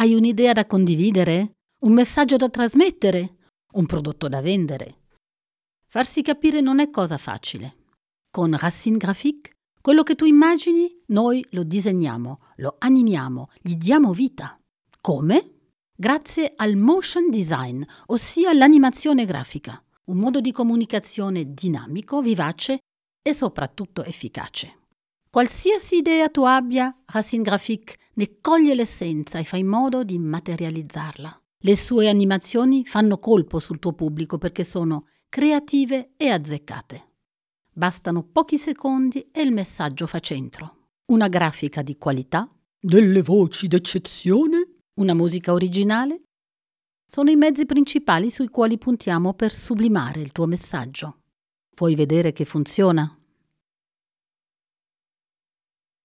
Hai un'idea da condividere? Un messaggio da trasmettere? Un prodotto da vendere? Farsi capire non è cosa facile. Con Racine Graphique, quello che tu immagini, noi lo disegniamo, lo animiamo, gli diamo vita. Come? Grazie al motion design, ossia l'animazione grafica, un modo di comunicazione dinamico, vivace e soprattutto efficace. Qualsiasi idea tu abbia, Racine Graphique ne coglie l'essenza e fa in modo di materializzarla. Le sue animazioni fanno colpo sul tuo pubblico perché sono creative e azzeccate. Bastano pochi secondi e il messaggio fa centro. Una grafica di qualità, delle voci d'eccezione, una musica originale sono i mezzi principali sui quali puntiamo per sublimare il tuo messaggio. Puoi vedere che funziona?